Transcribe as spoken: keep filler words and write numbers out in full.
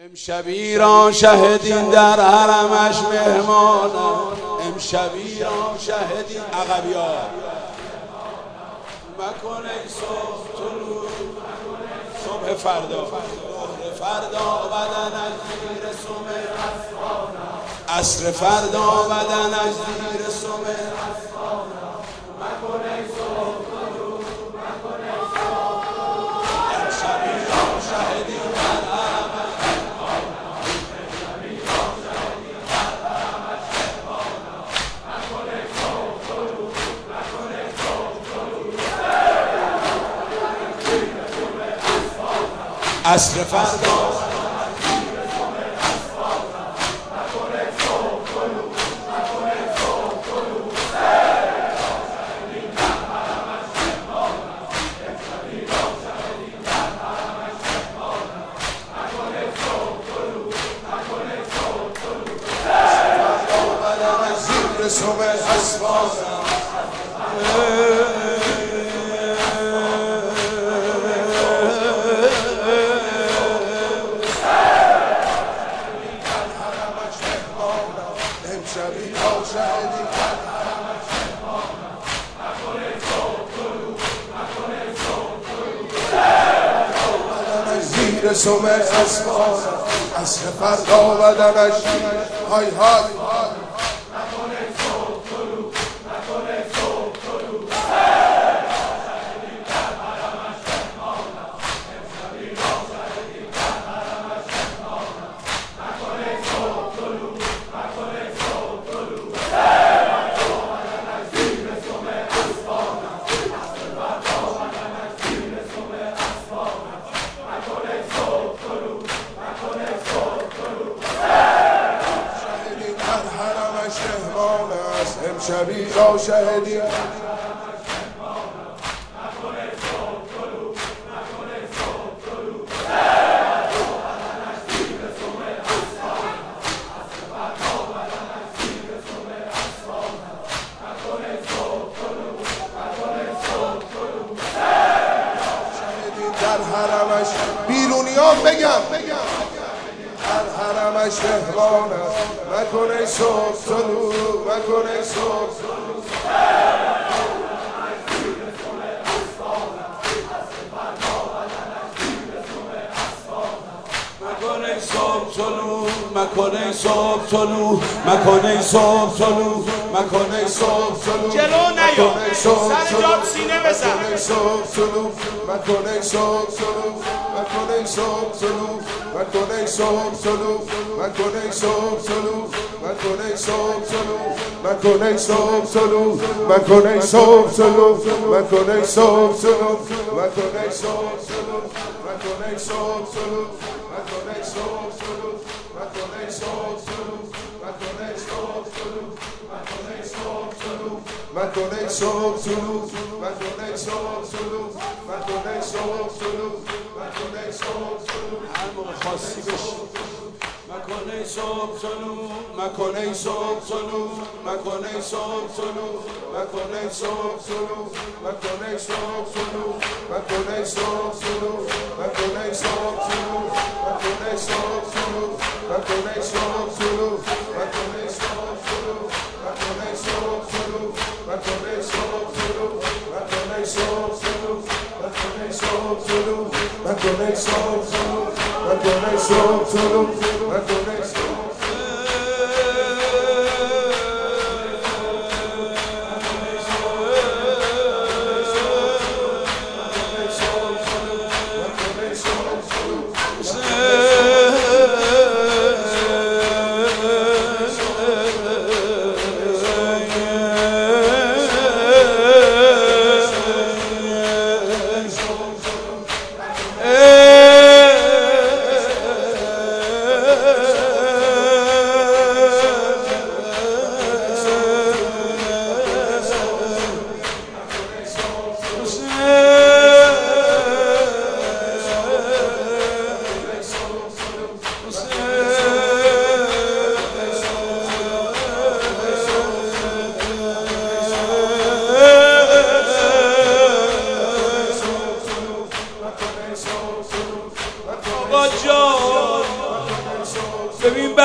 امشبی را شهدین در حرمش مهمانم، امشبی را شهدین عقبیا مکن ای صبح طلوع، صبح فردا ظهر فردا بدنش زیر سم عصر فردا بدنش زیر سم مکن ای صبح طلوع، مکن ای صبح طلوع. امشبی را شهدین در حرمش مهمانم، امشبی را شهدین در حرمش مهمانم، مکن ای صبح طلوع، مکن ای صبح طلوع. عصر فردا صبح اسفارم امشبی را شهدین در حرمش مهمانم، مکن ای صبح طلوع، مکن ای صبح طلوع. بدنش زیر سم اسفارم، عصر فردا بدنش های های امشبی را شهدین در حرمش بیرونیان بگم در حرمش مهمانم، مکن ای صبح طلوع، مکن ای صبح طلوع. مکن ای صبح طلوع، مکن ای صبح طلوع، مکن ای صبح طلوع، مکن ای صبح طلوع. جلو نیا، سر جات سینه بزن. مکن ای صبح طلوع، مکن ای صبح طلوع، مکن ای صبح طلوع، مکن ای صبح طلوع، مکن ای صبح طلوع، مکن ای صبح طلوع، مکن ای صبح طلوع، مکن ای صبح طلوع، مکن ای صبح طلوع، مکن ای صبح طلوع، مکن ای صبح طلوع، مکن ای صبح طلوع، مکن ای صبح طلوع، مکن ای صبح طلوع، مکن ای صبح طلوع، مکن ای صبح طلوع، مکن ای صبح طلوع، مکن ای صبح طلوع، مکن ای صبح طلوع. هر موقع خاصی بشی مکن ای صبح طلوع، مکن ای صبح طلوع، مکن ای صبح طلوع، مکن ای صبح طلوع، مکن ای صبح طلوع، مکن ای صبح طلوع، مکن ای صبح طلوع، مکن ای صبح طلوع، مکن ای صبح طلوع، مکن ای صبح طلوع، مکن ای صبح طلوع، مکن ای صبح طلوع، مکن ای صبح طلوع، مکن ای صبح طلوع، مکن ای صبح طلوع، مکن ای صبح طلوع، مکن ای صبح.